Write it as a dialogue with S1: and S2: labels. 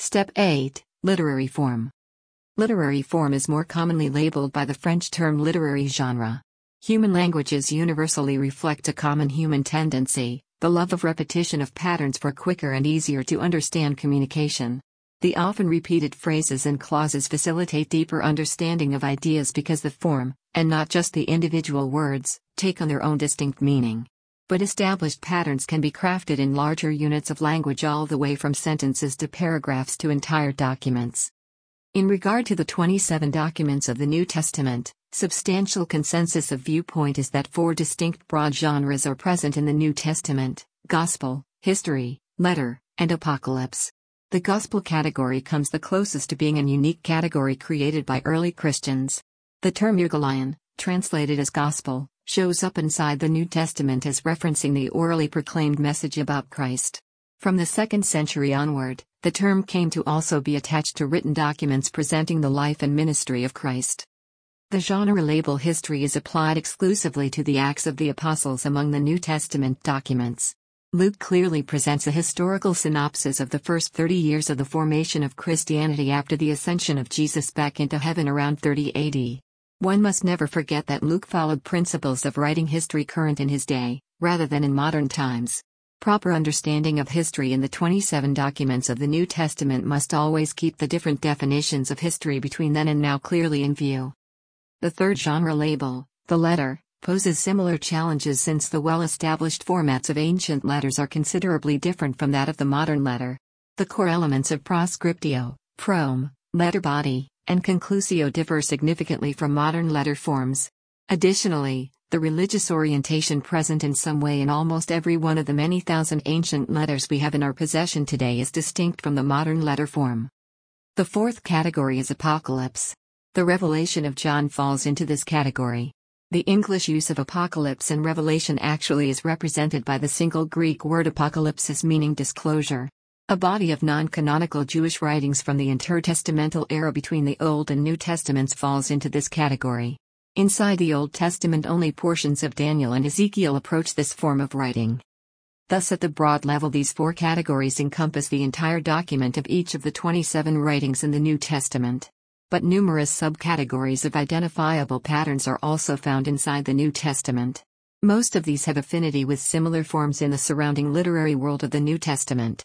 S1: Step 8. Literary form. Literary form is more commonly labeled by the French term literary genre. Human languages universally reflect a common human tendency, the love of repetition of patterns for quicker and easier to understand communication. The often repeated phrases and clauses facilitate deeper understanding of ideas because the form, and not just the individual words, take on their own distinct meaning. But established patterns can be crafted in larger units of language all the way from sentences to paragraphs to entire documents. In regard to the 27 documents of the New Testament, substantial consensus of viewpoint is that 4 distinct broad genres are present in the New Testament: Gospel, History, Letter, and Apocalypse. The Gospel category comes the closest to being a unique category created by early Christians. The term Evangelion, translated as Gospel, shows up inside the New Testament as referencing the orally proclaimed message about Christ. From the 2nd century onward, the term came to also be attached to written documents presenting the life and ministry of Christ. The genre label history is applied exclusively to the Acts of the Apostles among the New Testament documents. Luke clearly presents a historical synopsis of the first 30 years of the formation of Christianity after the ascension of Jesus back into heaven around 30 AD. One must never forget that Luke followed principles of writing history current in his day, rather than in modern times. Proper understanding of history in the 27 documents of the New Testament must always keep the different definitions of history between then and now clearly in view. The third genre label, the letter, poses similar challenges since the well-established formats of ancient letters are considerably different from that of the modern letter. The core elements of proscriptio, prom, letter body, and conclusio differ significantly from modern letter forms. Additionally, the religious orientation present in some way in almost every one of the many thousand ancient letters we have in our possession today is distinct from the modern letter form. The fourth category is Apocalypse. The Revelation of John falls into this category. The English use of apocalypse and revelation actually is represented by the single Greek word apocalypsis, meaning disclosure. A body of non-canonical Jewish writings from the intertestamental era between the Old and New Testaments falls into this category. Inside the Old Testament, only portions of Daniel and Ezekiel approach this form of writing. Thus, at the broad level, these 4 categories encompass the entire document of each of the 27 writings in the New Testament. But numerous subcategories of identifiable patterns are also found inside the New Testament. Most of these have affinity with similar forms in the surrounding literary world of the New Testament.